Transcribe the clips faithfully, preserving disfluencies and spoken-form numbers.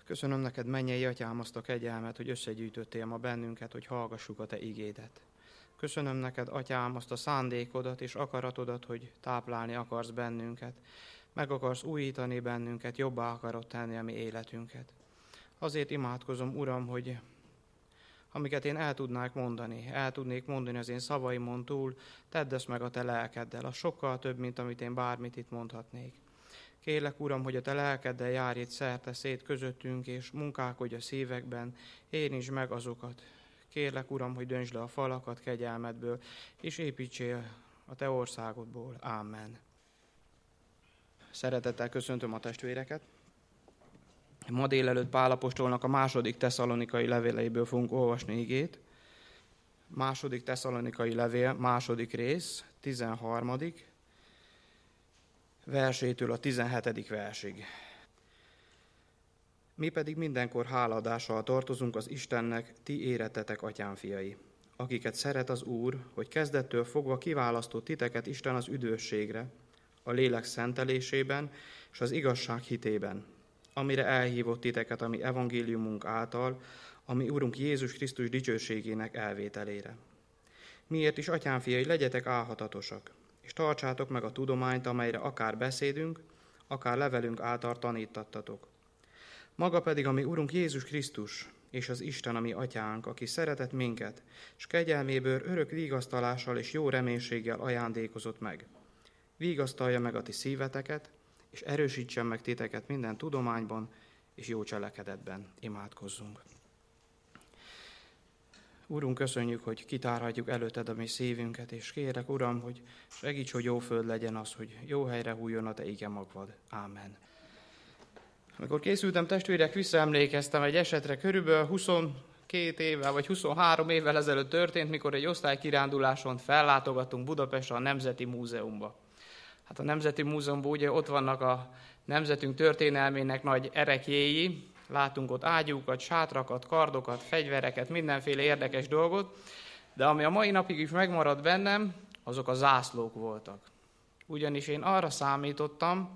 Köszönöm neked, mennyei atyám, azt a kegyelmet, hogy összegyűjtöttél ma bennünket, hogy hallgassuk a te igédet. Köszönöm neked, atyám, azt a szándékodat és akaratodat, hogy táplálni akarsz bennünket. Meg akarsz újítani bennünket, jobbá akarod tenni a mi életünket. Azért imádkozom, Uram, hogy amiket én el tudnák mondani, el tudnék mondani az én szavaimon túl, tedd ezt meg a te lelkeddel, az sokkal több, mint amit én bármit itt mondhatnék. Kérlek, Uram, hogy a te lelkeddel járj itt szerte szét közöttünk, és munkálkodj a szívekben, érintsd meg azokat. Kérlek, Uram, hogy döntsd le a falakat kegyelmedből, és építsél a te országodból. Ámen. Szeretettel köszöntöm a testvéreket. Ma délelőtt Pál apostolnak a második tesszalonikai levéleiből fogunk olvasni igét. Második tesszalonikai levél, második rész, tizenharmadik versétől a tizenhetedik versig. Mi pedig mindenkor hálaadással tartozunk az Istennek, ti érettetek atyám fiai, akiket szeret az Úr, hogy kezdettől fogva kiválasztott titeket Isten az üdvösségre, a lélek szentelésében és az igazság hitében, amire elhívott titeket a mi evangéliumunk által, ami Urunk Jézus Krisztus dicsőségének elvételére. Miért is, atyám fiai, legyetek álhatatosak, és tartsátok meg a tudományt, amelyre akár beszédünk, akár levelünk által tanítattatok. Maga pedig a mi Urunk Jézus Krisztus, és az Isten, a mi atyánk, aki szeretett minket, és kegyelméből örök vigasztalással és jó reménységgel ajándékozott meg. Vigasztalja meg a ti szíveteket, és erősítsen meg titeket minden tudományban és jó cselekedetben. Imádkozzunk. Urunk, köszönjük, hogy kitárhatjuk előtted a mi szívünket, és kérek, Uram, hogy segíts, hogy jó föld legyen az, hogy jó helyre hújjon a te ige magvad. Ámen. Amikor készültem, testvérek, visszaemlékeztem egy esetre, körülbelül huszonkét évvel vagy huszonhárom évvel ezelőtt történt, mikor egy osztálykiránduláson fellátogattunk Budapestre a Nemzeti Múzeumba. Hát a Nemzeti Múzeumban ugye ott vannak a nemzetünk történelmének nagy ereklyéi, látunk ott ágyúkat, sátrakat, kardokat, fegyvereket, mindenféle érdekes dolgot, de ami a mai napig is megmaradt bennem, azok a zászlók voltak. Ugyanis én arra számítottam,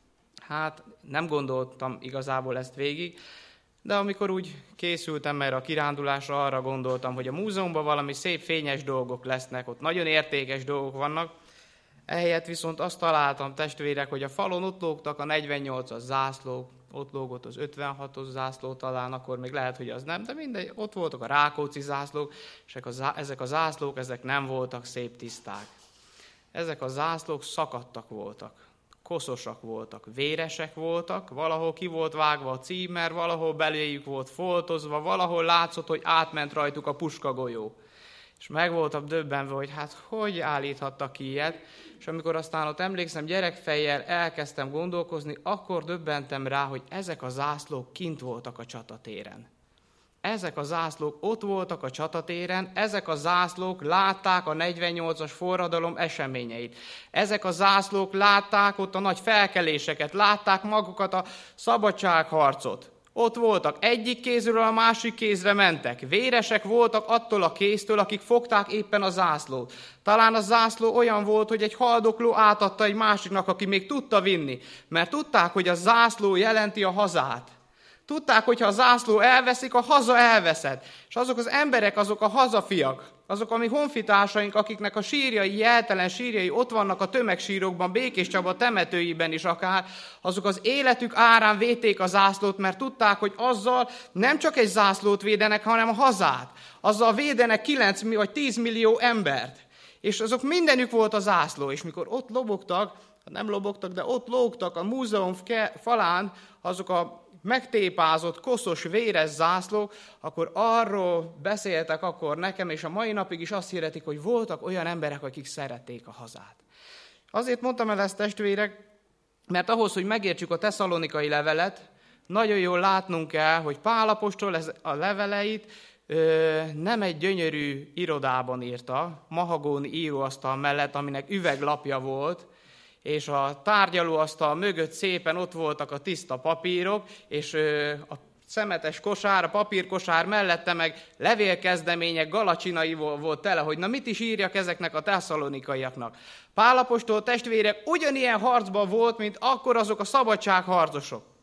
hát nem gondoltam igazából ezt végig, de amikor úgy készültem erre a kirándulásra, arra gondoltam, hogy a múzeumban valami szép fényes dolgok lesznek, ott nagyon értékes dolgok vannak. Ehelyett viszont azt találtam, testvérek, hogy a falon ott lógtak a negyvennyolcas zászlók, ott lógott az ötvenhatos zászló talán, akkor még lehet, hogy az nem, de mindegy, ott voltak a Rákóczi zászlók, és ezek a zászlók, ezek nem voltak szép tiszták. Ezek a zászlók szakadtak voltak, koszosak voltak, véresek voltak, valahol ki volt vágva a címer, valahol beléjük volt foltozva, valahol látszott, hogy átment rajtuk a puskagolyó. És meg voltam döbbenve, hogy hát hogy állíthattak ki ilyet, és amikor aztán ott emlékszem, gyerekfejjel elkezdtem gondolkozni, akkor döbbentem rá, hogy ezek a zászlók kint voltak a csatatéren. Ezek a zászlók ott voltak a csatatéren, ezek a zászlók látták a negyvennyolcas forradalom eseményeit. Ezek a zászlók látták ott a nagy felkeléseket, látták magukat a szabadságharcot. Ott voltak, egyik kézről a másik kézre mentek. Véresek voltak attól a kéztől, akik fogták éppen a zászlót. Talán a zászló olyan volt, hogy egy haldokló átadta egy másiknak, aki még tudta vinni. Mert tudták, hogy a zászló jelenti a hazát. Tudták, hogy ha a zászló elveszik, a haza elveszed. És azok az emberek, azok a hazafiak, azok a mi honfitársaink, akiknek a sírjai, jeltelen sírjai ott vannak a tömegsírokban, Békés Csaba temetőiben is akár, azok az életük árán védték a zászlót, mert tudták, hogy azzal nem csak egy zászlót védenek, hanem a hazát. Azzal védenek kilenc vagy tíz millió embert. És azok mindenük volt a zászló, és mikor ott lobogtak, nem lobogtak, de ott lógtak a múzeum falán azok a megtépázott, koszos, véres zászlók, akkor arról beszéltek akkor nekem, és a mai napig is azt hirdetik, hogy voltak olyan emberek, akik szerették a hazát. Azért mondtam el ezt, testvérek, mert ahhoz, hogy megértsük a tesszalonikai levelet, nagyon jól látnunk kell, hogy Pál apostol a leveleit ö, nem egy gyönyörű irodában írta, mahagóni íróasztal mellett, aminek üveglapja volt, és a tárgyalóasztal mögött szépen ott voltak a tiszta papírok, és a szemetes kosár, a papírkosár mellette meg levélkezdemények, galacsinai volt tele, hogy na mit is írjak ezeknek a tesszalonikaiaknak. Pál apostol testvérek ugyanilyen harcban volt, mint akkor azok a szabadságharcosok.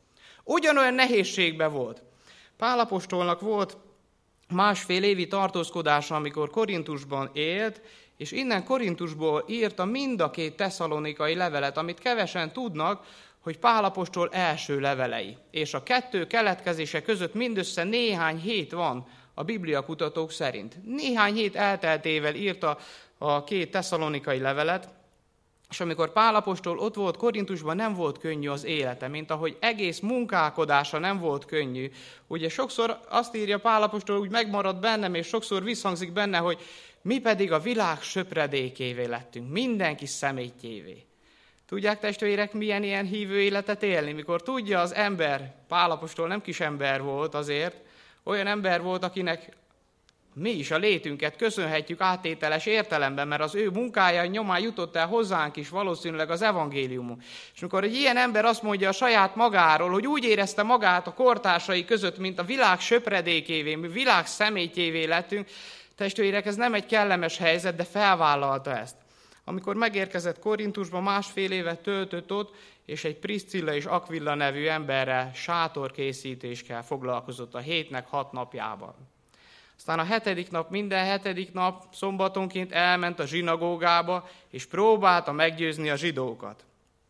Ugyanolyan nehézségben volt. Pál apostolnak volt másfél évi tartózkodása, amikor Korintusban élt, és innen Korintusból írta mind a két tesszalonikai levelet, amit kevesen tudnak, hogy Pál apostol első levelei. És a kettő keletkezése között mindössze néhány hét van a bibliakutatók szerint. Néhány hét elteltével írta a két tesszalonikai levelet, és amikor Pál apostol ott volt Korintusban, nem volt könnyű az élete, mint ahogy egész munkálkodása nem volt könnyű. Ugye sokszor azt írja Pál apostol, úgy megmarad bennem, és sokszor visszhangzik benne, hogy mi pedig a világ söpredékévé lettünk, mindenki szemétjévé. Tudják, testvérek, milyen ilyen hívő életet élni, mikor tudja az ember, Pál apostol nem kis ember volt azért, olyan ember volt, akinek mi is a létünket köszönhetjük áttételes értelemben, mert az ő munkája nyomán jutott el hozzánk is valószínűleg az evangélium. És amikor egy ilyen ember azt mondja a saját magáról, hogy úgy érezte magát a kortársai között, mint a világ söpredékévé, mi világ szemétjévé lettünk, testvérek, ez nem egy kellemes helyzet, de felvállalta ezt. Amikor megérkezett Korintusba, másfél évet töltött ott, és egy Priscilla és Aquilla nevű emberrel sátorkészítéskkel foglalkozott a hétnek hat napjában. Aztán a hetedik nap, minden hetedik nap szombatonként elment a zsinagógába, és próbálta meggyőzni a zsidókat.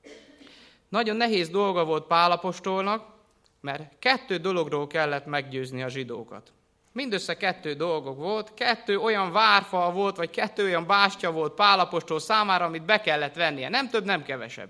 Nagyon nehéz dolga volt Pál apostolnak, mert kettő dologról kellett meggyőzni a zsidókat. Mindössze kettő dolgok volt, kettő olyan várfal volt, vagy kettő olyan bástya volt Pál apostol számára, amit be kellett vennie. Nem több, nem kevesebb.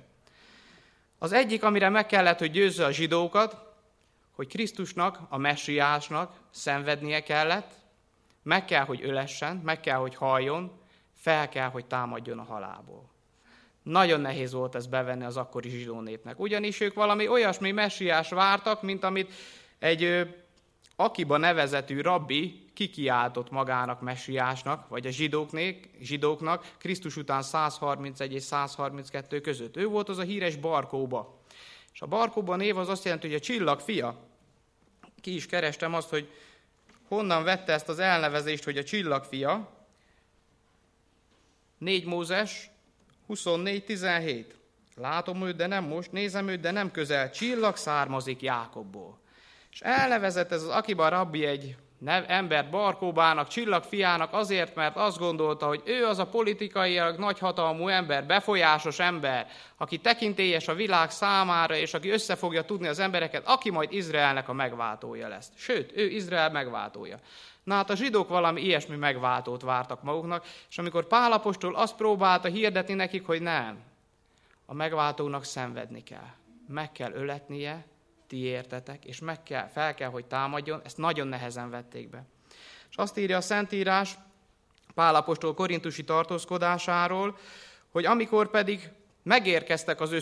Az egyik, amire meg kellett, hogy győzze a zsidókat, hogy Krisztusnak, a messiásnak szenvednie kellett, meg kell, hogy ölessen, meg kell, hogy haljon, fel kell, hogy támadjon a halálból. Nagyon nehéz volt ezt bevenni az akkori zsidó népnek. Ugyanis ők valami olyasmi messiás vártak, mint amit egy Akiba nevezetű rabbi kikiáltott magának messiásnak, vagy a zsidóknak, zsidóknak Krisztus után száz harmincegy és száz harminckettő között. Ő volt az a híres Barkóba. És a Barkóba név az azt jelenti, hogy a csillag fia. Ki is kerestem azt, hogy honnan vette ezt az elnevezést, hogy a csillag fia. négy Mózes huszonnégy tizenhét. Látom őt, de nem most, nézem őt, de nem közel. Csillag származik Jákobból. És elnevezett ez az Akiba rabbi egy embert Barkóbának, csillagfiának azért, mert azt gondolta, hogy ő az a politikailag nagyhatalmú ember, befolyásos ember, aki tekintélyes a világ számára, és aki össze fogja tudni az embereket, aki majd Izraelnek a megváltója lesz. Sőt, ő Izrael megváltója. Na hát a zsidók valami ilyesmi megváltót vártak maguknak, és amikor Pál apostol azt próbálta hirdetni nekik, hogy nem, a megváltónak szenvedni kell, meg kell öletnie, ti értetek, és meg kell, fel kell, hogy támadjon, ezt nagyon nehezen vették be. És azt írja a Szentírás Pál apostol korintusi tartózkodásáról, hogy amikor pedig megérkeztek az ő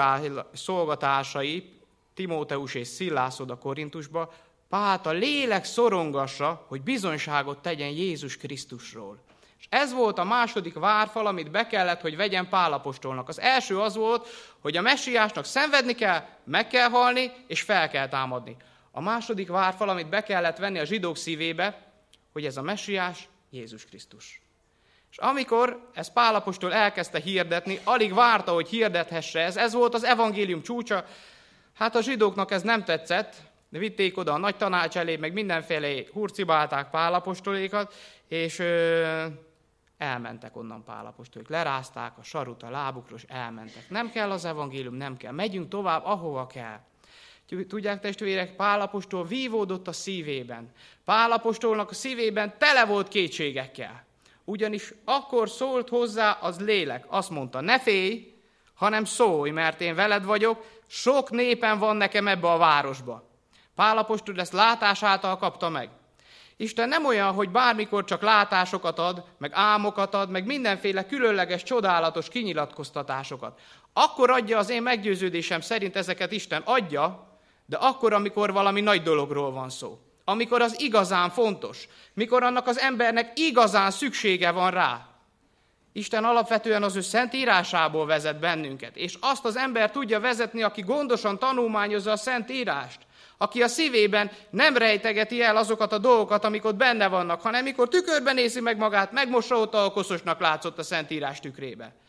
szolgatársai, Timóteus és Szilász oda Korintusba, Pált a lélek szorongassa, hogy bizonyságot tegyen Jézus Krisztusról. És ez volt a második várfal, amit be kellett, hogy vegyen Pál apostolnak. Az első az volt, hogy a messiásnak szenvedni kell, meg kell halni, és fel kell támadni. A második várfal, amit be kellett venni a zsidók szívébe, hogy ez a messiás Jézus Krisztus. És amikor ezt Pál apostol elkezdte hirdetni, alig várta, hogy hirdethesse ez, ez volt az evangélium csúcsa. Hát a zsidóknak ez nem tetszett, de vitték oda a nagy tanács elé, meg mindenféle hurcibálták Pál apostolékat, és ö, elmentek onnan Pál apostolék. Lerázták a sarut a lábukról, és elmentek. Nem kell az evangélium, nem kell. Megyünk tovább, ahova kell. Tudják, testvérek, Pál apostol vívódott a szívében. Pál apostolnak a szívében tele volt kétségekkel. Ugyanis akkor szólt hozzá az lélek. Azt mondta, ne félj, hanem szólj, mert én veled vagyok, sok népen van nekem ebbe a városba. Pál apostol ezt látás által kapta meg. Isten nem olyan, hogy bármikor csak látásokat ad, meg álmokat ad, meg mindenféle különleges, csodálatos kinyilatkoztatásokat. Akkor adja az én meggyőződésem szerint ezeket Isten adja, de akkor, amikor valami nagy dologról van szó. Amikor az igazán fontos. Mikor annak az embernek igazán szüksége van rá. Isten alapvetően az ő szent írásából vezet bennünket. És azt az ember tudja vezetni, aki gondosan tanulmányozza a szent írást. Aki a szívében nem rejtegeti el azokat a dolgokat, amik ott benne vannak, hanem mikor tükörben nézi meg magát, megmosa ott a koszosnak látszott a Szentírás tükrébe.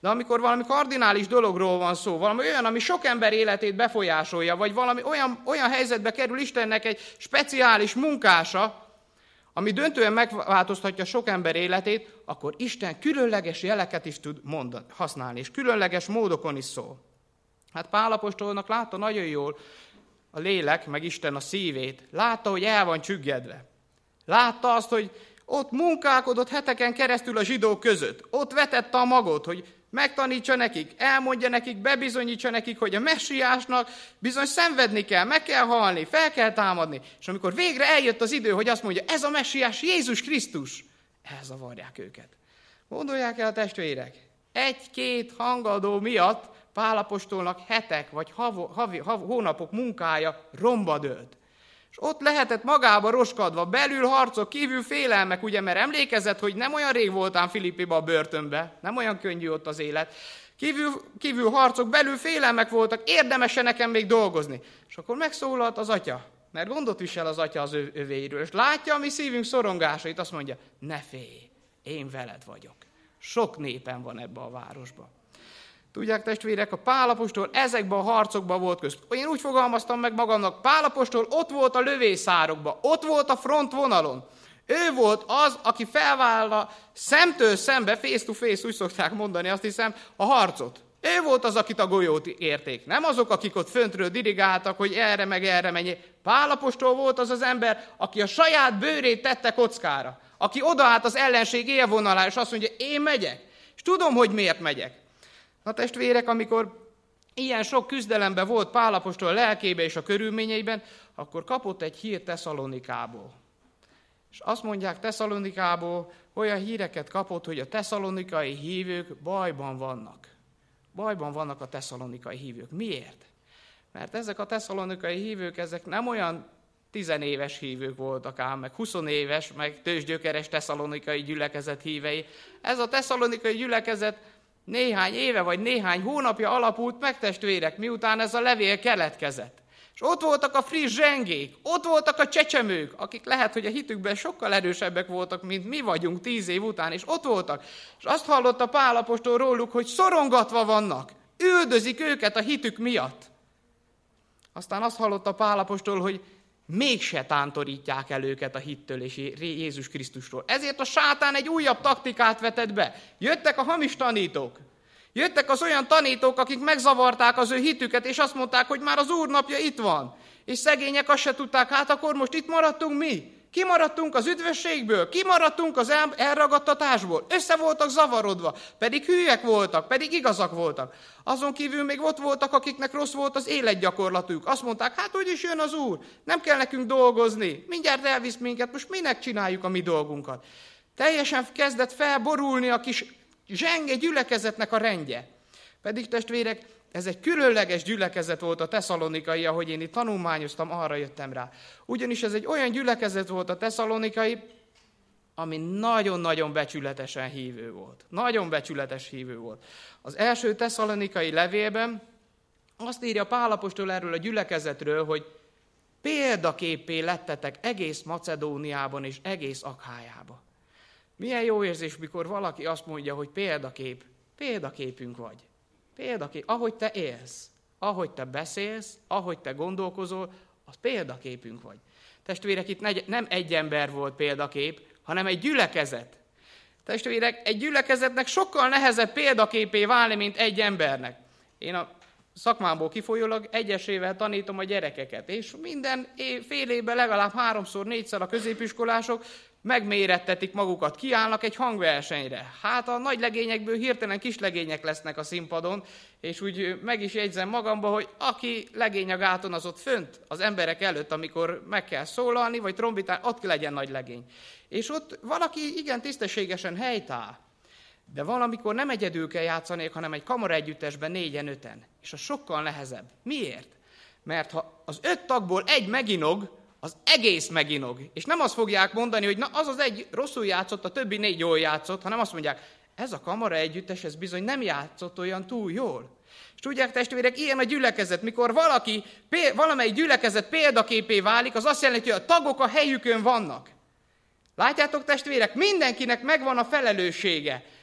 De amikor valami kardinális dologról van szó, valami olyan, ami sok ember életét befolyásolja, vagy valami olyan, olyan helyzetbe kerül Istennek egy speciális munkása, ami döntően megváltoztatja sok ember életét, akkor Isten különleges jeleket is tud mondani, használni, és különleges módokon is szól. Hát Pál apostolnak látta nagyon jól a lélek, meg Isten a szívét. Látta, hogy el van csüggedve. Látta azt, hogy ott munkálkodott heteken keresztül a zsidók között. Ott vetette a magot, hogy megtanítsa nekik, elmondja nekik, bebizonyítsa nekik, hogy a messiásnak bizony szenvedni kell, meg kell halni, fel kell támadni. És amikor végre eljött az idő, hogy azt mondja, ez a messiás Jézus Krisztus, elzavarják őket. Gondolják el a testvérek, egy-két hangadó miatt Pál apostolnak hetek vagy hav, havi, hav, hónapok munkája romba dőlt. És ott lehetett magába roskadva, belül harcok, kívül félelmek, ugye, mert emlékezett, hogy nem olyan rég voltál Filippiba a börtönbe, nem olyan könnyű ott az élet. Kívül, kívül harcok, belül félelmek voltak, érdemes-e nekem még dolgozni. És akkor megszólalt az atya, mert gondot visel az atya az övéiről, és látja a mi szívünk szorongásait, azt mondja, ne félj, én veled vagyok. Sok népen van ebbe a városba. Tudják, testvérek, a Pál apostol ezekben a harcokban volt közt. Én úgy fogalmaztam meg magamnak, Pál apostol ott volt a lövészárokban, ott volt a frontvonalon. Ő volt az, aki felvállalta szemtől szembe, face to face, úgy szokták mondani, azt hiszem, a harcot. Ő volt az, akit a golyót érték. Nem azok, akik ott föntről dirigáltak, hogy erre meg erre menjél. Pál apostol volt az az ember, aki a saját bőrét tette kockára. Aki odaállt az ellenség élvonalára, és azt mondja, én megyek. És tudom, hogy miért megyek. Na testvérek, amikor ilyen sok küzdelemben volt Pál apostol lelkébe és a körülményeiben, akkor kapott egy hír Tesszalonikából. És azt mondják Tesszalonikából, olyan híreket kapott, hogy a tesszalonikai hívők bajban vannak. Bajban vannak a tesszalonikai hívők. Miért? Mert ezek a tesszalonikai hívők, ezek nem olyan tizenéves hívők voltak ám, meg huszonéves, meg tőzsgyökeres tesszalonikai gyülekezet hívei. Ez a tesszalonikai gyülekezet néhány éve vagy néhány hónapja alapult meg, testvérek, miután ez a levél keletkezett. És ott voltak a friss zsengék, ott voltak a csecsemők, akik lehet, hogy a hitükben sokkal erősebbek voltak, mint mi vagyunk tíz év után, és ott voltak. És azt hallotta Pál apostol róluk, hogy szorongatva vannak, üldözik őket a hitük miatt. Aztán azt hallotta Pál apostol, hogy mégse tántorítják el őket a hittől és Jézus Krisztusról. Ezért a sátán egy újabb taktikát vetett be. Jöttek a hamis tanítók. Jöttek az olyan tanítók, akik megzavarták az ő hitüket, és azt mondták, hogy már az Úr napja itt van. És szegények azt se tudták, hát akkor most itt maradtunk mi? Kimaradtunk az üdvösségből, kimaradtunk az el- elragadtatásból, össze voltak zavarodva, pedig hülyek voltak, pedig igazak voltak. Azon kívül még ott voltak, akiknek rossz volt az életgyakorlatuk. Azt mondták, hát úgyis jön az Úr, nem kell nekünk dolgozni, mindjárt elvisz minket, most minek csináljuk a mi dolgunkat. Teljesen kezdett felborulni a kis zsenge gyülekezetnek a rendje. Pedig testvérek, ez egy különleges gyülekezet volt a tesszalonikai, ahogy én itt tanulmányoztam, arra jöttem rá. Ugyanis ez egy olyan gyülekezet volt a tesszalonikai, ami nagyon-nagyon becsületesen hívő volt. Nagyon becsületes hívő volt. Az első tesszalonikai levélben azt írja Pál apostol erről a gyülekezetről, hogy példaképpé lettetek egész Macedóniában és egész Akhájában. Milyen jó érzés, mikor valaki azt mondja, hogy példakép, példaképünk vagy. Példakép, ahogy te élsz, ahogy te beszélsz, ahogy te gondolkozol, az példaképünk vagy. Testvérek, itt nem egy ember volt példakép, hanem egy gyülekezet. Testvérek, egy gyülekezetnek sokkal nehezebb példaképé válni, mint egy embernek. Én a szakmámból kifolyólag egyesével tanítom a gyerekeket, és minden év, fél évben legalább háromszor, négyszer a középiskolások megmérettetik magukat, kiállnak egy hangversenyre. Hát a nagy legényekből hirtelen kis legények lesznek a színpadon, és úgy meg is jegyzem magamba, hogy aki legény a gáton, az ott fönt az emberek előtt, amikor meg kell szólalni, vagy trombitál, ott legyen nagy legény. És ott valaki igen tisztességesen helytáll, de valamikor nem egyedül kell játszani, hanem egy kamara együttesben négyen, öten. És az sokkal nehezebb. Miért? Mert ha az öt tagból egy meginog, az egész meginog. És nem azt fogják mondani, hogy na az az egy rosszul játszott, a többi négy jól játszott, hanem azt mondják, ez a kamara együttes, ez bizony nem játszott olyan túl jól. És tudják, testvérek, ilyen a gyülekezet, mikor valaki, valamelyik gyülekezet példaképé válik, az azt jelenti, hogy a tagok a helyükön vannak. Látjátok, testvérek, mindenkinek megvan a felelőssége.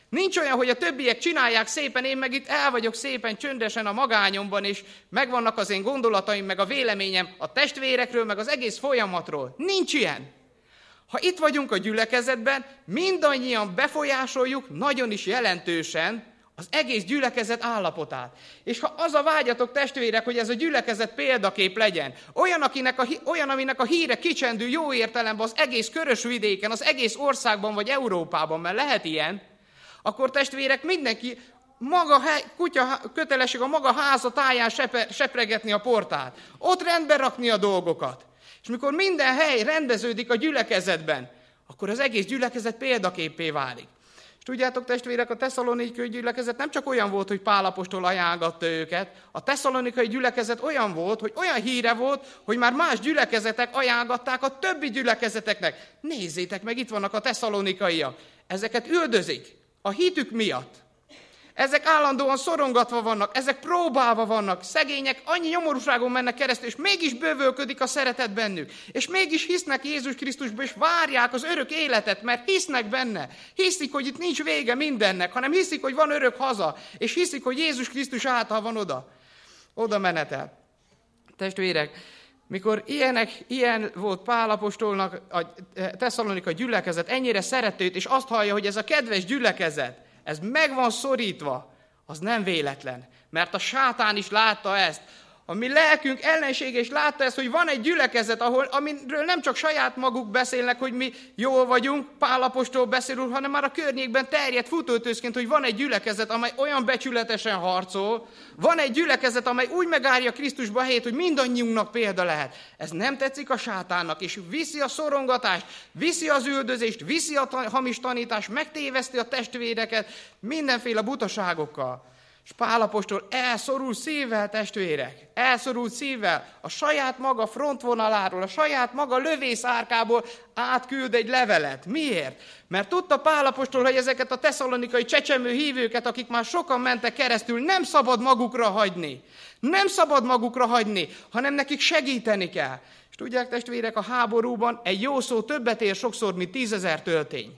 Nincs olyan, hogy a többiek csinálják szépen, én meg itt el vagyok szépen csöndesen a magányomban, és megvannak az én gondolataim, meg a véleményem a testvérekről, meg az egész folyamatról. Nincs ilyen. Ha itt vagyunk a gyülekezetben, mindannyian befolyásoljuk nagyon is jelentősen az egész gyülekezet állapotát. És ha az a vágyatok, testvérek, hogy ez a gyülekezet példakép legyen, olyan, akinek a, olyan aminek a híre kicsendül jó értelemben az egész Körösvidéken, az egész országban vagy Európában, mert lehet ilyen, akkor testvérek, mindenki maga hely, kutya kötelesség a maga háza táján sepe, sepregetni a portát. Ott rendbe rakni a dolgokat. És mikor minden hely rendeződik a gyülekezetben, akkor az egész gyülekezet példaképpé válik. És tudjátok, testvérek, a tesszalonikai gyülekezet nem csak olyan volt, hogy Pál apostol ajánlgatta őket, a tesszalonikai gyülekezet olyan volt, hogy olyan híre volt, hogy már más gyülekezetek ajánlgatták a többi gyülekezeteknek. Nézzétek meg, itt vannak a tesszalonikaiak. Ezeket üldözik a hitük miatt. Ezek állandóan szorongatva vannak, ezek próbálva vannak, szegények annyi nyomorúságon mennek keresztül, és mégis bővölködik a szeretet bennük. És mégis hisznek Jézus Krisztusba, és várják az örök életet, mert hisznek benne. Hiszik, hogy itt nincs vége mindennek, hanem hiszik, hogy van örök haza, és hiszik, hogy Jézus Krisztus által van oda. Oda menetel. Testvérek, mikor ilyenek, ilyen volt Pál apostolnak a Tesszalonika gyülekezet, ennyire szeretőt, és azt hallja, hogy ez a kedves gyülekezet, ez meg van szorítva, az nem véletlen. Mert a sátán is látta ezt. A mi lelkünk ellensége is látta ezt, hogy van egy gyülekezet, ahol, amiről nem csak saját maguk beszélnek, hogy mi jól vagyunk, Pál apostol beszél, hanem már a környékben terjed futótőzként, hogy van egy gyülekezet, amely olyan becsületesen harcol, van egy gyülekezet, amely úgy megárja Krisztusba helyét, hogy mindannyiunknak példa lehet. Ez nem tetszik a sátánnak, és viszi a szorongatást, viszi az üldözést, viszi a hamis tanítást, megtéveszti a testvéreket mindenféle butaságokkal. És Pál apostol elszorult szívvel, testvérek, elszorult szívvel a saját maga frontvonaláról, a saját maga lövészárkából átküld egy levelet. Miért? Mert tudta Pál apostol, hogy ezeket a tesszalonikai csecsemő hívőket, akik már sokan mentek keresztül, nem szabad magukra hagyni. Nem szabad magukra hagyni, hanem nekik segíteni kell. És tudják, testvérek, a háborúban egy jó szó többet ér sokszor, mint tízezer töltény.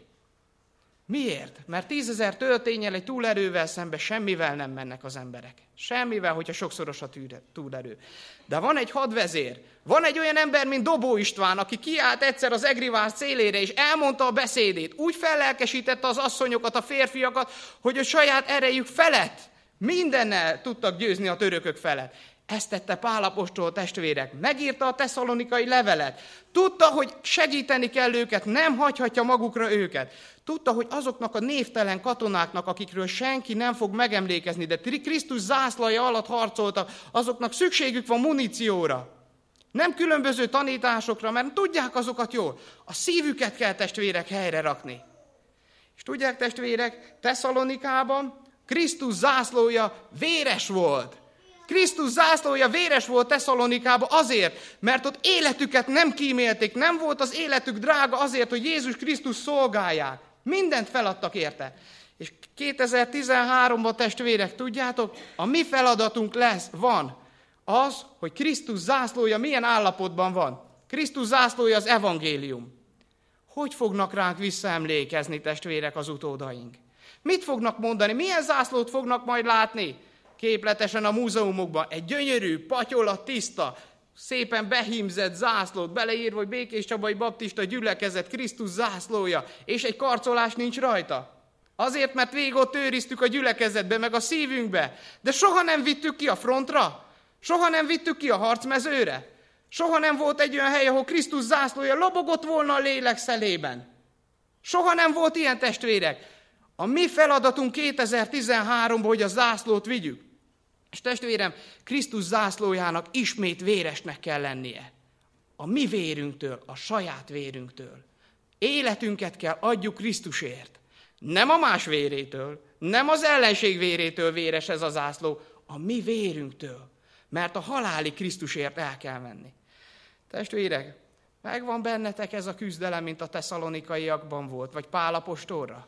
Miért? Mert tízezer töltényel, egy túlerővel szembe semmivel nem mennek az emberek. Semmivel, hogyha sokszoros a túlerő. De van egy hadvezér, van egy olyan ember, mint Dobó István, aki kiállt egyszer az Egrivár szélére, és elmondta a beszédét. Úgy fellelkesítette az asszonyokat, a férfiakat, hogy a saját erejük felett mindennel tudtak győzni a törökök felett. Ezt tette Pál apostol, testvérek. Megírta a tesszalonikai levelet. Tudta, hogy segíteni kell őket, nem hagyhatja magukra őket. Tudta, hogy azoknak a névtelen katonáknak, akikről senki nem fog megemlékezni, de Krisztus zászlaja alatt harcoltak, azoknak szükségük van munícióra. Nem különböző tanításokra, mert tudják azokat jól. A szívüket kell, testvérek, helyre rakni. És tudják, testvérek, Tesszalonikában Krisztus zászlója véres volt. Krisztus zászlója véres volt Tesszalonikában azért, mert ott életüket nem kímélték, nem volt az életük drága azért, hogy Jézus Krisztus szolgálják. Mindent feladtak érte. És kétezer-tizenháromban, testvérek, tudjátok, a mi feladatunk lesz, van az, hogy Krisztus zászlója milyen állapotban van. Krisztus zászlója az evangélium. Hogy fognak ránk visszaemlékezni, testvérek, az utódaink? Mit fognak mondani? Milyen zászlót fognak majd látni? Képletesen a múzeumokban egy gyönyörű, patyolat, tiszta, szépen behímzett zászlót, beleírva, hogy Békés Csabai Baptista gyülekezet, Krisztus zászlója, és egy karcolás nincs rajta. Azért, mert végig ott őriztük a gyülekezetbe, meg a szívünkbe, de soha nem vittük ki a frontra, soha nem vittük ki a harcmezőre, soha nem volt egy olyan hely, ahol Krisztus zászlója lobogott volna a lélek szelében. Soha nem volt ilyen, testvérek. A mi feladatunk kétezer-tizenháromban, hogy a zászlót vigyük. És testvérem, Krisztus zászlójának ismét véresnek kell lennie. A mi vérünktől, a saját vérünktől. Életünket kell adjuk Krisztusért. Nem a más vérétől, nem az ellenség vérétől véres ez a zászló, a mi vérünktől. Mert a haláli Krisztusért el kell menni. Testvérek, megvan bennetek ez a küzdelem, mint a tesszalonikaiakban volt, vagy Pál apostolra?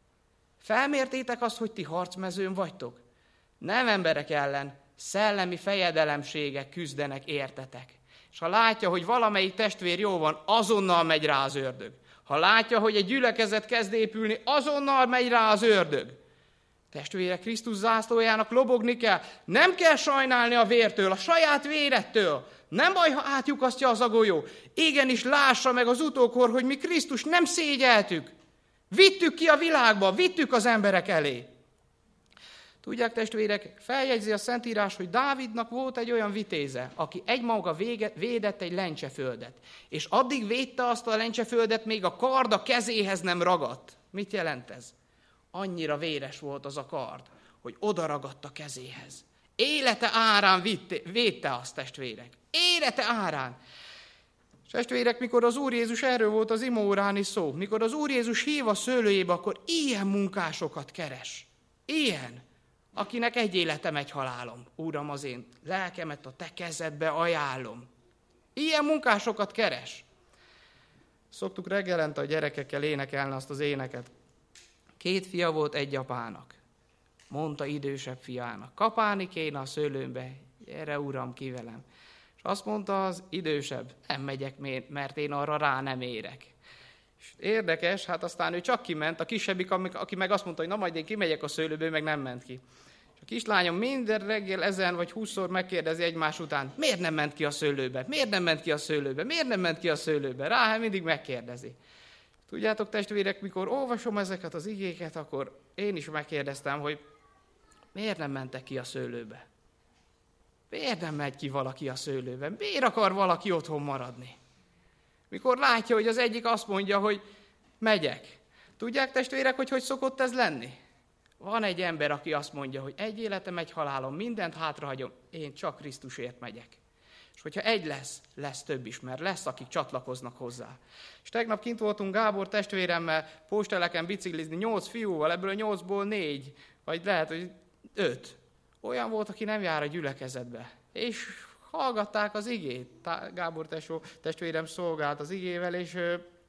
Felmértétek azt, hogy ti harcmezőn vagytok? Nem emberek ellen, szellemi fejedelemségek küzdenek értetek. És ha látja, hogy valamelyik testvér jó van, azonnal megy rá az ördög. Ha látja, hogy egy gyülekezet kezd épülni, azonnal megy rá az ördög. Testvérek, Krisztus zászlójának lobogni kell. Nem kell sajnálni a vértől, a saját vérettől. Nem baj, ha átlyukasztja az a golyó. Igenis lássa meg az utókor, hogy mi Krisztus nem szégyeltük. Vittük ki a világba, vittük az emberek elé. Tudják, testvérek, feljegyzi a Szentírás, hogy Dávidnak volt egy olyan vitéze, aki egymaga vége, védett egy lencseföldet. És addig védte azt a lencseföldet, még a kard a kezéhez nem ragadt. Mit jelent ez? Annyira véres volt az a kard, hogy oda ragadt a kezéhez. Élete árán vitte, védte azt, testvérek. Élete árán. Testvérek, mikor az Úr Jézus, erről volt az imórán is szó, mikor az Úr Jézus hív a szőlőjébe, akkor ilyen munkásokat keres. Ilyen, akinek egy élete megy halálom. Úram, az én lelkemet a te kezedbe ajánlom. Ilyen munkásokat keres. Szoktuk reggelente a gyerekekkel énekelni azt az éneket. Két fia volt egy apának. Mondta idősebb fiának, kapálni kéne a szőlőmbe, gyere uram ki velem. És azt mondta az idősebb, nem megyek, mert én arra rá nem érek. És érdekes, hát aztán ő csak kiment, a kisebbik, aki meg azt mondta, hogy na majd én kimegyek a szőlőből, meg nem ment ki. És a kislányom minden reggel ezen vagy húszszor megkérdezi egymás után, miért nem ment ki a szőlőbe, miért nem ment ki a szőlőbe, miért nem ment ki a szőlőbe, rá hát mindig megkérdezi. Tudjátok, testvérek, mikor olvasom ezeket az igéket, akkor én is megkérdeztem, hogy miért nem mentek ki a szőlőbe? Miért nem megy ki valaki a szőlőbe? Miért akar valaki otthon maradni? Mikor látja, hogy az egyik azt mondja, hogy megyek. Tudják, testvérek, hogy hogy szokott ez lenni? Van egy ember, aki azt mondja, hogy egy életem, egy halálom, mindent hátrahagyom, én csak Krisztusért megyek. És hogyha egy lesz, lesz több is, mert lesz, akik csatlakoznak hozzá. És tegnap kint voltunk Gábor testvéremmel pósteleken biciklizni, nyolc fiúval, ebből a nyolcból négy, vagy lehet, hogy öt. Olyan volt, aki nem jár a gyülekezetbe. És hallgatták az igét. Gábor testvérem szolgált az igével, és,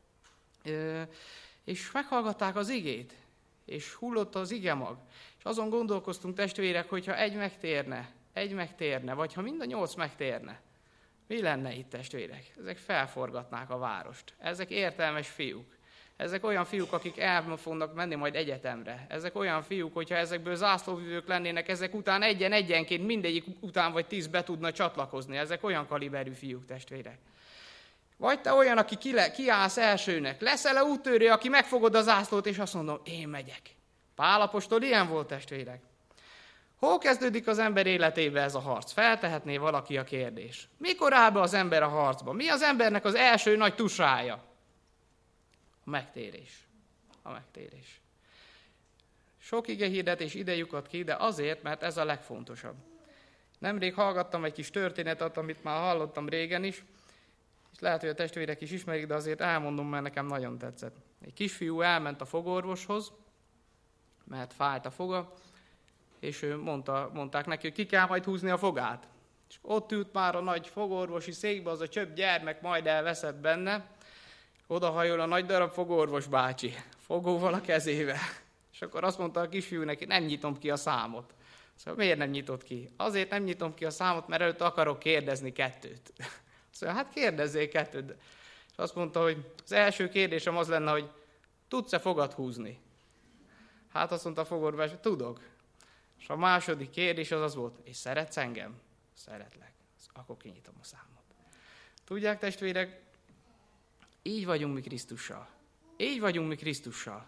és meghallgatták az igét. És hullott az igemag. És azon gondolkoztunk, testvérek, hogyha egy megtérne, egy megtérne, vagy ha mind a nyolc megtérne, mi lenne itt, testvérek? Ezek felforgatnák a várost. Ezek értelmes fiúk. Ezek olyan fiúk, akik el fognak menni majd egyetemre. Ezek olyan fiúk, hogyha ezekből zászlóvivők lennének, ezek után egyen-egyenként mindegyik után vagy tíz be tudna csatlakozni. Ezek olyan kaliberű fiúk, testvérek. Vagy te olyan, aki kiállsz elsőnek. Leszel-e úttörő, aki megfogod a zászlót, és azt mondom, én megyek. Pál apostol ilyen volt, testvérek. Hol kezdődik az ember életébe ez a harc? Feltehetné valaki a kérdés. Mikor áll be az ember a harcba? Mi az embernek az első nagy tusája? A megtérés. A megtérés. Sok igehirdetés ide lyukadt ki, de azért, mert ez a legfontosabb. Nemrég hallgattam egy kis történetet, amit már hallottam régen is, és lehet, hogy a testvérek is ismerik, de azért elmondom, mert nekem nagyon tetszett. Egy kisfiú elment a fogorvoshoz, mert fájt a foga, és ő mondta, mondták neki, hogy ki kell majd húzni a fogát. És ott ült már a nagy fogorvosi székbe, az a csöpp gyermek majd elveszett benne, odahajol a nagy darab fogorvos bácsi, fogóval a kezébe. És akkor azt mondta a kisfiú neki, nem nyitom ki a számot. Szóval miért nem nyitott ki? Azért nem nyitom ki a számot, mert előtt akarok kérdezni kettőt. Szóval hát kérdezzél kettőt. És azt mondta, hogy az első kérdésem az lenne, hogy tudsz-e fogat húzni? Hát azt mondta a fogorvos, hogy tudok. És a második kérdés az az volt, és szeretsz engem? Szeretlek. Akkor kinyitom a számot. Tudják, testvérek, így vagyunk mi Krisztussal. Így vagyunk mi Krisztussal.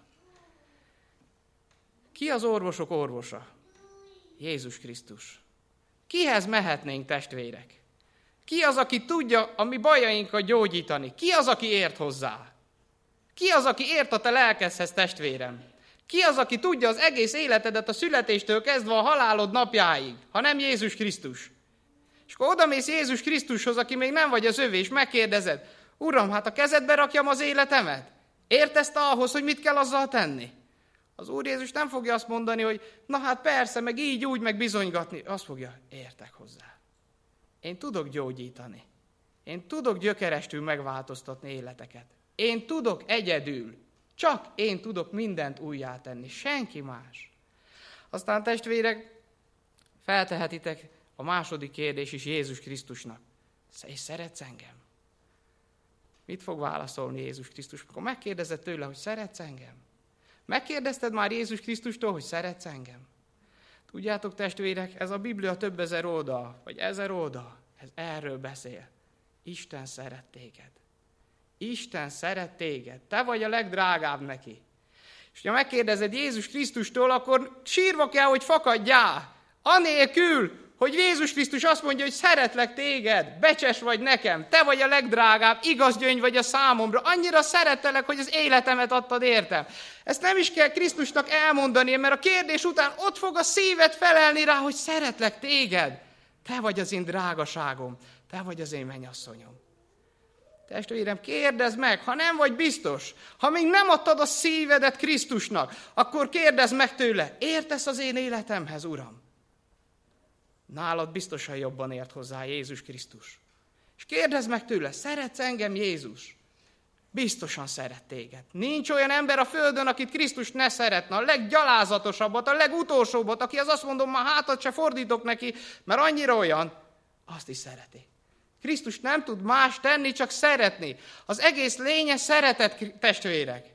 Ki az orvosok orvosa? Jézus Krisztus. Kihez mehetnénk, testvérek? Ki az, aki tudja a mi bajainkat gyógyítani? Ki az, aki ért hozzá? Ki az, aki ért a te lelkedhez, testvérem? Ki az, aki tudja az egész életedet a születéstől kezdve a halálod napjáig, ha nem Jézus Krisztus? És akkor odamész Jézus Krisztushoz, aki még nem vagy az övé, és megkérdezed, Uram, hát a kezedbe rakjam az életemet? Értesz te ahhoz, hogy mit kell azzal tenni? Az Úr Jézus nem fogja azt mondani, hogy na hát persze, meg így, úgy, meg bizonygatni. Azt fogja, értek hozzá. Én tudok gyógyítani. Én tudok gyökerestül megváltoztatni életeket. Én tudok egyedül. Csak én tudok mindent újjá tenni. Senki más. Aztán testvérek, feltehetitek a második kérdés is Jézus Krisztusnak. És szeretsz engem? Mit fog válaszolni Jézus Krisztus? Akkor megkérdezed tőle, hogy szeretsz engem? Megkérdezted már Jézus Krisztustól, hogy szeretsz engem? Tudjátok, testvérek, ez a Biblia több ezer oldal, vagy ezer oldal, ez erről beszél. Isten szeret téged. Isten szeret téged. Te vagy a legdrágább neki. És ha megkérdezed Jézus Krisztustól, akkor sírva kell, hogy fakadjál. Anélkül, hogy Jézus Krisztus azt mondja, hogy szeretlek téged, becses vagy nekem, te vagy a legdrágább, igaz gyöngy vagy a számomra, annyira szerettelek, hogy az életemet adtad értem. Ezt nem is kell Krisztusnak elmondani, mert a kérdés után ott fog a szíved felelni rá, hogy szeretlek téged. Te vagy az én drágaságom, te vagy az én mennyasszonyom. Testvérem, kérdezd meg, ha nem vagy biztos, ha még nem adtad a szívedet Krisztusnak, akkor kérdezd meg tőle, értesz az én életemhez, Uram? Nálad biztosan jobban ért hozzá Jézus Krisztus. És kérdezd meg tőle, szeretsz engem Jézus? Biztosan szeret téged. Nincs olyan ember a földön, akit Krisztus ne szeretne, a leggyalázatosabbat, a legutolsóbbat, aki az azt mondom, már hátat se fordítok neki, mert annyira olyan, azt is szereti. Krisztus nem tud más tenni, csak szeretni. Az egész lénye szeretet, testvérek.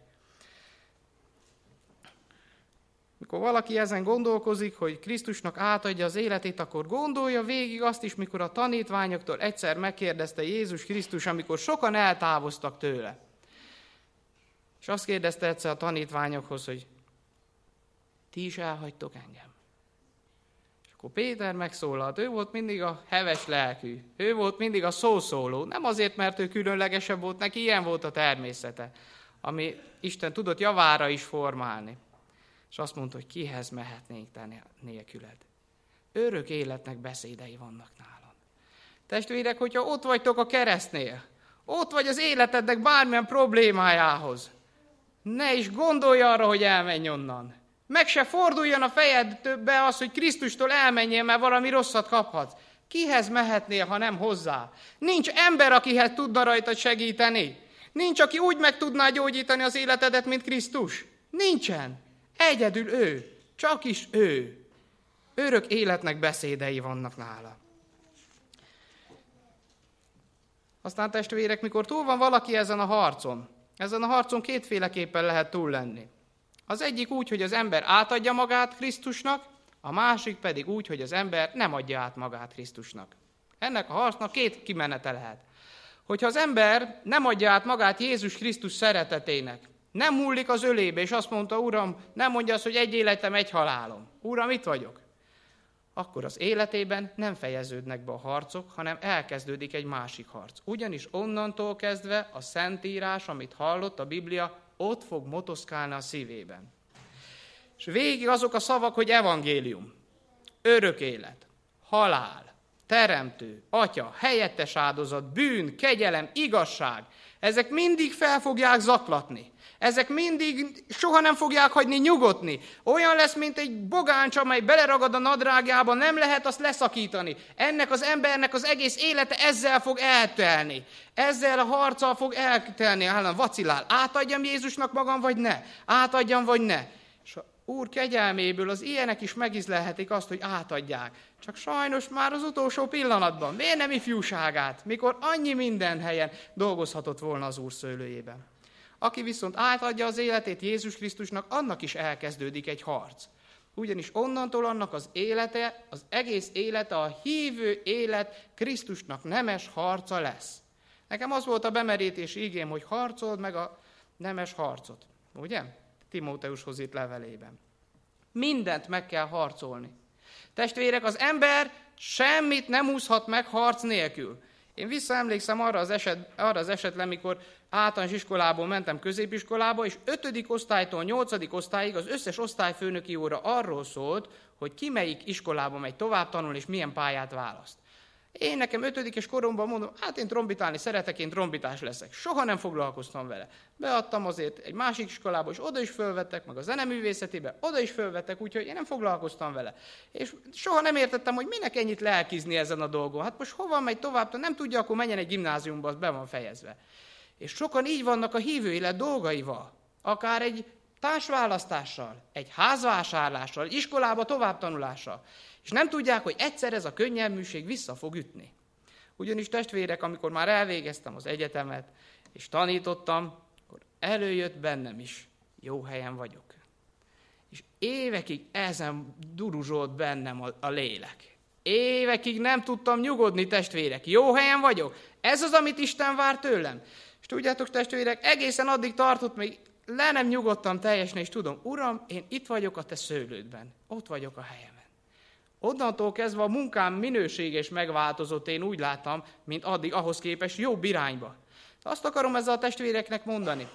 Mikor valaki ezen gondolkozik, hogy Krisztusnak átadja az életét, akkor gondolja végig azt is, mikor a tanítványoktól egyszer megkérdezte Jézus Krisztus, amikor sokan eltávoztak tőle. És azt kérdezte egyszer a tanítványokhoz, hogy ti is elhagytok engem. És akkor Péter megszólalt, ő volt mindig a heves lelkű, ő volt mindig a szószóló, nem azért, mert ő különlegesebb volt, neki ilyen volt a természete, ami Isten tudott javára is formálni. És azt mondta, hogy kihez mehetnénk te nélküled. Örök életnek beszédei vannak nálad. Testvérek, hogyha ott vagytok a keresztnél, ott vagy az életednek bármilyen problémájához, ne is gondolj arra, hogy elmenj onnan. Meg se forduljon a fejedbe az, hogy Krisztustól elmenjél, mert valami rosszat kaphatsz. Kihez mehetnél, ha nem hozzá? Nincs ember, akihez tudna rajtad segíteni. Nincs, aki úgy meg tudná gyógyítani az életedet, mint Krisztus. Nincsen. Egyedül ő, csak is ő. Örök életnek beszédei vannak nála. Aztán testvérek, mikor túl van valaki ezen a harcon, ezen a harcon kétféleképpen lehet túl lenni. Az egyik úgy, hogy az ember átadja magát Krisztusnak, a másik pedig úgy, hogy az ember nem adja át magát Krisztusnak. Ennek a harcnak két kimenete lehet. Hogyha az ember nem adja át magát Jézus Krisztus szeretetének, nem hullik az ölébe, és azt mondta, Uram, nem mondja azt, hogy egy életem, egy halálom. Uram, itt vagyok. Akkor az életében nem fejeződnek be a harcok, hanem elkezdődik egy másik harc. Ugyanis onnantól kezdve a Szentírás, amit hallott a Biblia, ott fog motoszkálni a szívében. És végig azok a szavak, hogy evangélium, örök élet, halál, teremtő, atya, helyettes áldozat, bűn, kegyelem, igazság, ezek mindig fel fogják zaklatni. Ezek mindig soha nem fogják hagyni nyugodni. Olyan lesz, mint egy bogáncs, amely beleragad a nadrágjába, nem lehet azt leszakítani. Ennek az embernek az egész élete ezzel fog eltelni. Ezzel a harccal fog eltelni, állandóan vacillál. Átadjam Jézusnak magam, vagy ne? Átadjam, vagy ne? És a Úr kegyelméből az ilyenek is megízlelhetik azt, hogy átadják. Csak sajnos már az utolsó pillanatban. Miért nem ifjúságát? Mikor annyi minden helyen dolgozhatott volna az Úr szőlőjében. Aki viszont átadja az életét Jézus Krisztusnak, annak is elkezdődik egy harc. Ugyanis onnantól annak az élete, az egész élete, a hívő élet Krisztusnak nemes harca lesz. Nekem az volt a bemerítési igém, hogy harcold meg a nemes harcot. Ugye? Timóteushoz írt levelében. Mindent meg kell harcolni. Testvérek, az ember semmit nem úszhat meg harc nélkül. Én visszaemlékszem arra az, eset, arra az esetre, mikor általános iskolából mentem középiskolába, és ötödik osztálytól nyolcadik osztályig az összes osztályfőnöki óra arról szólt, hogy ki melyik iskolába megy tovább tanulni, és milyen pályát választ. Én nekem ötödikes koromban mondom, hát én trombitálni szeretek, én trombitás leszek. Soha nem foglalkoztam vele. Beadtam azért egy másik iskolába, és oda is fölvettek, meg a zeneművészetébe, oda is fölvettek, úgyhogy én nem foglalkoztam vele. És soha nem értettem, hogy minek ennyit lelkizni ezen a dolgon. Hát most hova megy tovább, nem tudja, akkor menjen egy gimnáziumba, az be van fejezve. És sokan így vannak a hívő élet dolgaival. Akár egy társválasztással, egy házvásárlással, egy iskolába továbbtanulással. És nem tudják, hogy egyszer ez a könnyelműség vissza fog ütni. Ugyanis testvérek, amikor már elvégeztem az egyetemet, és tanítottam, akkor előjött bennem is, jó helyen vagyok. És évekig ezen duruzsolt bennem a, a lélek. Évekig nem tudtam nyugodni, testvérek. Jó helyen vagyok. Ez az, amit Isten vár tőlem. És tudjátok, testvérek, egészen addig tartott, még le nem nyugodtam teljesen, és tudom, Uram, én itt vagyok a te szőlődben. Ott vagyok a helyemen. Onnantól kezdve a munkám minősége is megváltozott, én úgy láttam, mint addig ahhoz képest jobb irányba. Azt akarom ezzel a testvéreknek mondani.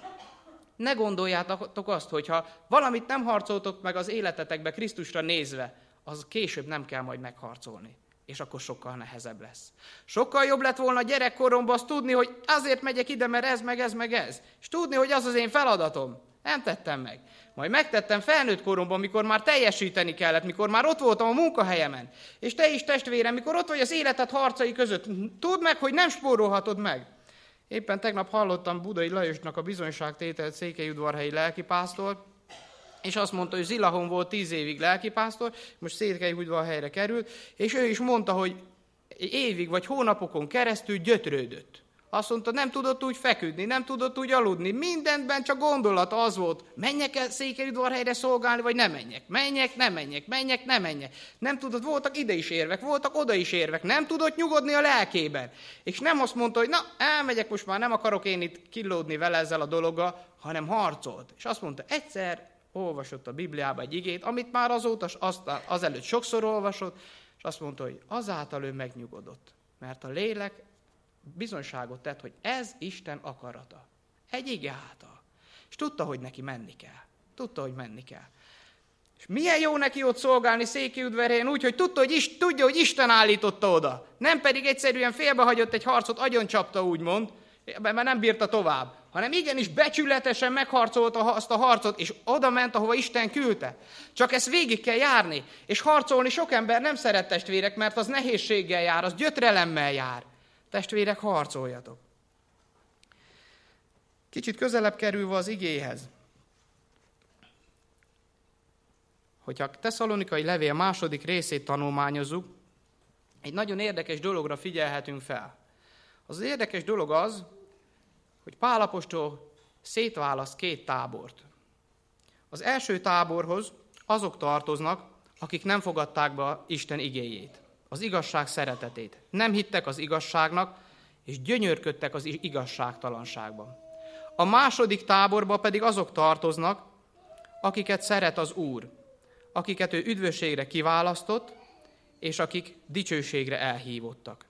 Ne gondoljátok azt, hogyha valamit nem harcoltok meg az életetekbe Krisztusra nézve, az később nem kell majd megharcolni. És akkor sokkal nehezebb lesz. Sokkal jobb lett volna gyerekkoromban azt tudni, hogy azért megyek ide, mert ez, meg ez, meg ez. És tudni, hogy az az én feladatom. Nem tettem meg. Majd megtettem felnőtt koromban, mikor már teljesíteni kellett, mikor már ott voltam a munkahelyemen. És te is, testvérem, mikor ott vagy az életed harcai között, tudd meg, hogy nem spórolhatod meg. Éppen tegnap hallottam Budai Lajosnak a bizonyságtételt székelyudvarhelyi lelkipásztor, és azt mondta, hogy Zilahon volt tíz évig lelkipásztor, most Székelyudvarhelyre került, és ő is mondta, hogy évig vagy hónapokon keresztül gyötrődött. Azt mondta, nem tudott úgy feküdni, nem tudott úgy aludni, mindenben csak gondolata az volt, menjek el Székelyudvarhelyre szolgálni, vagy nem menjek, menjek, nem menjek, menjek, nem menjek. Nem tudott, voltak ide is érvek, voltak oda is érvek, nem tudott nyugodni a lelkében. És nem azt mondta, hogy na, elmegyek, most már nem akarok én itt killódni vele ezzel a dologgal, hanem harcolt. És azt mondta, egyszer olvasott a Bibliába egy igét, amit már azóta, azelőtt sokszor olvasott, és azt mondta, hogy azáltal ő megnyugodott, mert a lélek bizonyságot tett, hogy ez Isten akarata. Egy ige által. És tudta, hogy neki menni kell. Tudta, hogy menni kell. És milyen jó neki ott szolgálni Székelyudvarhelyen úgy, hogy tudta, hogy is, tudja, hogy Isten állította oda. Nem pedig egyszerűen félbehagyott egy harcot, agyoncsapta, úgymond, mert nem bírta tovább. Hanem igenis becsületesen megharcolta azt a harcot, és oda ment, ahova Isten küldte. Csak ezt végig kell járni. És harcolni sok ember nem szeret, testvérek, mert az nehézséggel jár, az gyötrelemmel jár. Testvérek, harcoljatok. Kicsit közelebb kerülve az igéhez. Hogyha a Tesszalonikai levél második részét tanulmányozzuk, egy nagyon érdekes dologra figyelhetünk fel. Az érdekes dolog az, hogy Pál apostol szétválaszt két tábort. Az első táborhoz azok tartoznak, akik nem fogadták be Isten igéjét, az igazság szeretetét. Nem hittek az igazságnak, és gyönyörködtek az igazságtalanságban. A második táborba pedig azok tartoznak, akiket szeret az Úr, akiket ő üdvösségre kiválasztott, és akik dicsőségre elhívottak.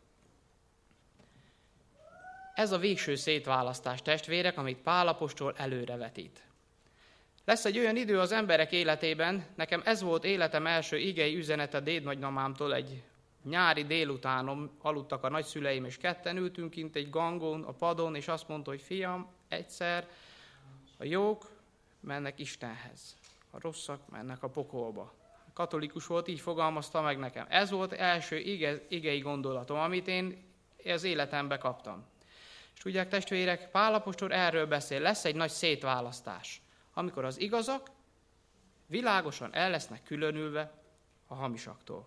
Ez a végső szétválasztás, testvérek, amit Pál apostol előrevetít. Lesz egy olyan idő az emberek életében, nekem ez volt életem első igei üzenete dédnagymamámtól, egy nyári délutánom, aludtak a nagyszüleim, és ketten ültünk kint egy gangon, a padon, és azt mondta, hogy fiam, egyszer a jók mennek Istenhez, a rosszak mennek a pokolba. Katolikus volt, így fogalmazta meg nekem. Ez volt első ige, igei gondolatom, amit én az életembe kaptam. És tudják, testvérek, Pál apostol erről beszél, lesz egy nagy szétválasztás, amikor az igazak világosan el lesznek különülve a hamisaktól.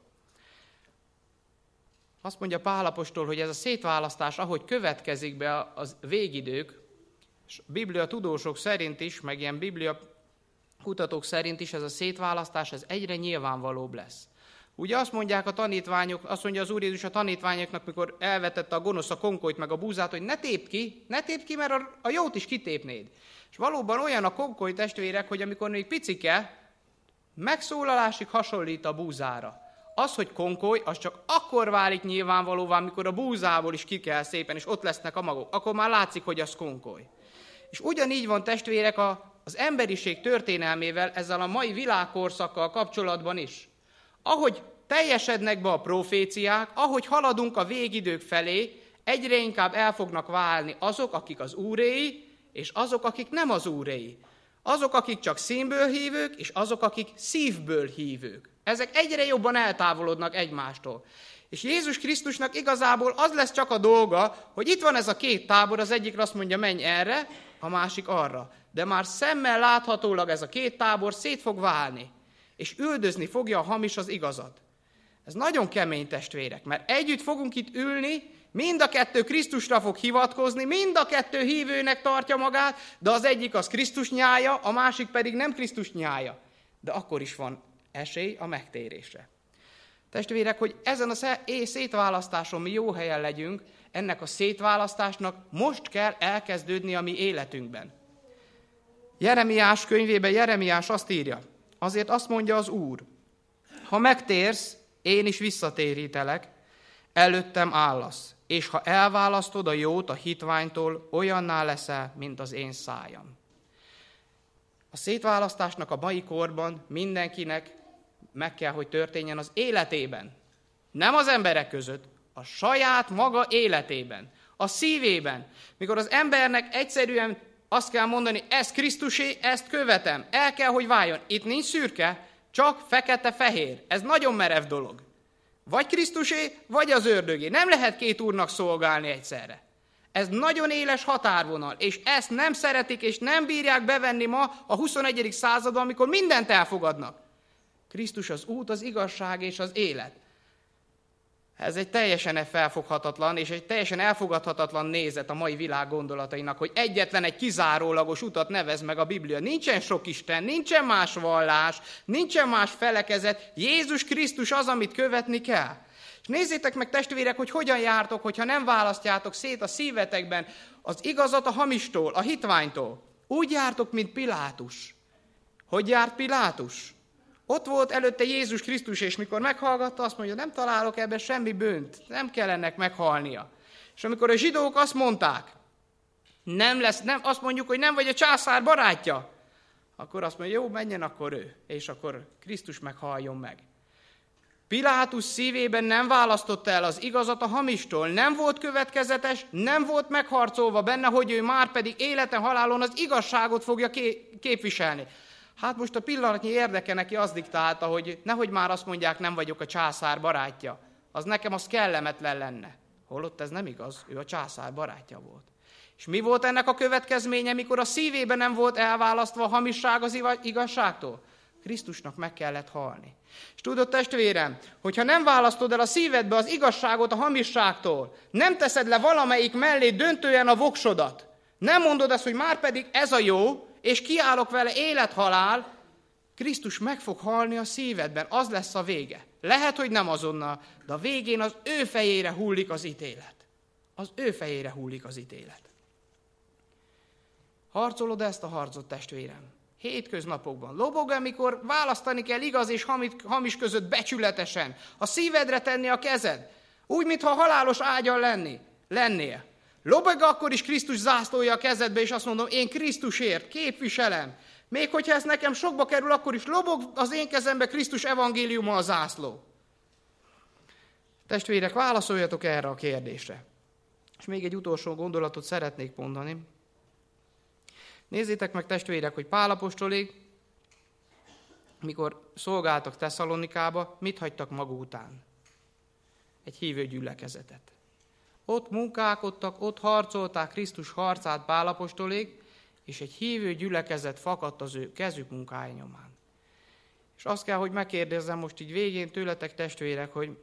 Azt mondja Pál apostol, hogy ez a szétválasztás, ahogy következik be az végidők, és Biblia tudósok szerint is, meg ilyen Biblia kutatók szerint is ez a szétválasztás, ez egyre nyilvánvalóbb lesz. Ugye azt mondják a tanítványok, azt mondja az Úr Jézus a tanítványoknak, mikor elvetette a gonosz a konkolyt meg a búzát, hogy ne tépd ki, ne tépd ki, mert a, a jót is kitépnéd. És valóban olyan a konkoly, testvérek, hogy amikor még picike, megszólalásig hasonlít a búzára. Az, hogy konkoly, az csak akkor válik nyilvánvalóvá, amikor a búzából is ki kell szépen, és ott lesznek a magok. Akkor már látszik, hogy az konkoly. És ugyanígy van, testvérek, a, az emberiség történelmével, ezzel a mai világkorszakkal kapcsolatban is. Ahogy teljesednek be a proféciák, ahogy haladunk a végidők felé, egyre inkább el fognak válni azok, akik az Úréi, és azok, akik nem az Úréi. Azok, akik csak színből hívők, és azok, akik szívből hívők. Ezek egyre jobban eltávolodnak egymástól. És Jézus Krisztusnak igazából az lesz csak a dolga, hogy itt van ez a két tábor, az egyik azt mondja, menj erre, a másik arra. De már szemmel láthatólag ez a két tábor szét fog válni, és üldözni fogja a hamis az igazat. Ez nagyon kemény, testvérek, mert együtt fogunk itt ülni, Mind a kettő Krisztusra fog hivatkozni, mind a kettő hívőnek tartja magát, de az egyik az Krisztus nyája, a másik pedig nem Krisztus nyája. De akkor is van esély a megtérésre. Testvérek, hogy ezen a szétválasztáson mi jó helyen legyünk, ennek a szétválasztásnak most kell elkezdődni a mi életünkben. Jeremiás könyvében Jeremiás azt írja, azért azt mondja az Úr, ha megtérsz, én is visszatérítelek, előttem állasz, és ha elválasztod a jót a hitványtól, olyanná leszel, mint az én szájam. A szétválasztásnak a mai korban mindenkinek meg kell, hogy történjen az életében. Nem az emberek között, a saját maga életében, a szívében. Mikor az embernek egyszerűen azt kell mondani, ez Krisztusé, ezt követem, el kell, hogy váljon. Itt nincs szürke, csak fekete-fehér. Ez nagyon merev dolog. Vagy Krisztusé, vagy az ördögé. Nem lehet két úrnak szolgálni egyszerre. Ez nagyon éles határvonal, és ezt nem szeretik, és nem bírják bevenni ma a huszonegyedik században, amikor mindent elfogadnak. Krisztus az út, az igazság és az élet. Ez egy teljesen felfoghatatlan, és egy teljesen elfogadhatatlan nézet a mai világ gondolatainak, hogy egyetlen egy kizárólagos utat nevez meg a Biblia. Nincsen sok Isten, nincsen más vallás, nincsen más felekezet. Jézus Krisztus az, amit követni kell. És nézzétek meg, testvérek, hogy hogyan jártok, hogyha nem választjátok szét a szívetekben az igazat a hamistól, a hitványtól. Úgy jártok, mint Pilátus. Hogy járt Pilátus? Ott volt előtte Jézus Krisztus, és mikor meghallgatta, azt mondja, nem találok ebben semmi bűnt, nem kell ennek meghalnia. És amikor a zsidók azt mondták, nem lesz, nem, azt mondjuk, hogy nem vagy a császár barátja, akkor azt mondja, jó, menjen akkor ő, és akkor Krisztus meghalljon meg. Pilátus szívében nem választotta el az igazat a hamistól, nem volt következetes, nem volt megharcolva benne, hogy ő már pedig életen, halálon az igazságot fogja képviselni. Hát most a pillanatnyi érdeke neki azt diktálta, hogy nehogy már azt mondják, nem vagyok a császár barátja. Az nekem az kellemetlen lenne. Holott ez nem igaz, ő a császár barátja volt. És mi volt ennek a következménye, mikor a szívében nem volt elválasztva a hamisság az igazságtól? Krisztusnak meg kellett halni. És tudod, testvérem, hogyha nem választod el a szívedbe az igazságot a hamisságtól, nem teszed le valamelyik mellé döntően a voksodat, nem mondod azt, hogy már pedig ez a jó, és kiállok vele élet-halál, Krisztus meg fog halni a szívedben, az lesz a vége. Lehet, hogy nem azonnal, de a végén az ő fejére hullik az ítélet. Az ő fejére hullik az ítélet. Harcolod ezt a harcot, testvérem? Hétköznapokban. Lobog, amikor választani kell igaz és hamis között becsületesen. A szívedre tenni a kezed. Úgy, mintha halálos ágyon lenni, lennél. Lobog akkor is Krisztus zászlója a kezedbe, és azt mondom, én Krisztusért képviselem. Még hogyha ez nekem sokba kerül, akkor is lobog az én kezembe Krisztus evangéliuma a zászló. Testvérek, válaszoljatok erre a kérdésre. És még egy utolsó gondolatot szeretnék mondani. Nézzétek meg, testvérek, hogy Pál apostolék, mikor szolgáltak Tesszalonikába, mit hagytak maguk után? Egy hívő gyülekezetet. Ott munkálkodtak, ott harcolták Krisztus harcát Pál apostolék, és egy hívő gyülekezet fakadt az ő kezük munkája nyomán. És azt kell, hogy megkérdezzem most így végén tőletek, testvérek, hogy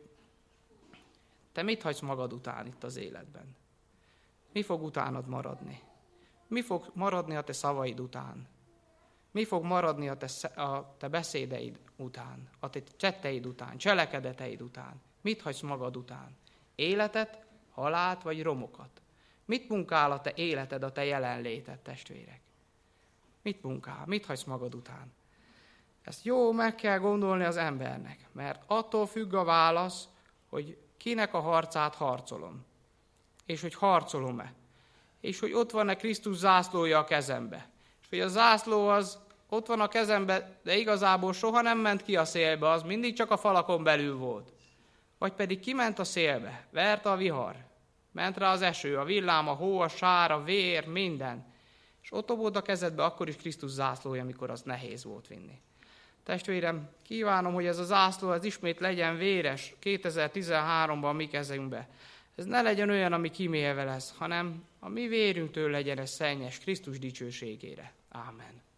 te mit hagysz magad után itt az életben? Mi fog utánad maradni? Mi fog maradni a te szavaid után? Mi fog maradni a te, a te beszédeid után? A te tetteid után? Cselekedeteid után? Mit hagysz magad után? Életet, halált vagy romokat? Mit munkál a te életed, a te jelenléted, testvérek? Mit munkál? Mit hagysz magad után? Ezt jó meg kell gondolni az embernek, mert attól függ a válasz, hogy kinek a harcát harcolom. És hogy harcolom-e. És hogy ott van-e Krisztus zászlója a kezembe. És hogy a zászló az ott van a kezembe, de igazából soha nem ment ki a szélbe, az mindig csak a falakon belül volt. Vagy pedig kiment a szélbe, verte a vihar, ment rá az eső, a villám, a hó, a sár, a vér, minden. És ott volt a kezedbe akkor is Krisztus zászlója, amikor az nehéz volt vinni. Testvérem, kívánom, hogy ez a zászló ez ismét legyen véres kétezer-tizenháromban a mi kezünkbe. Ez ne legyen olyan, ami kímélve lesz, hanem a mi vérünktől legyen ez szennyes Krisztus dicsőségére. Ámen.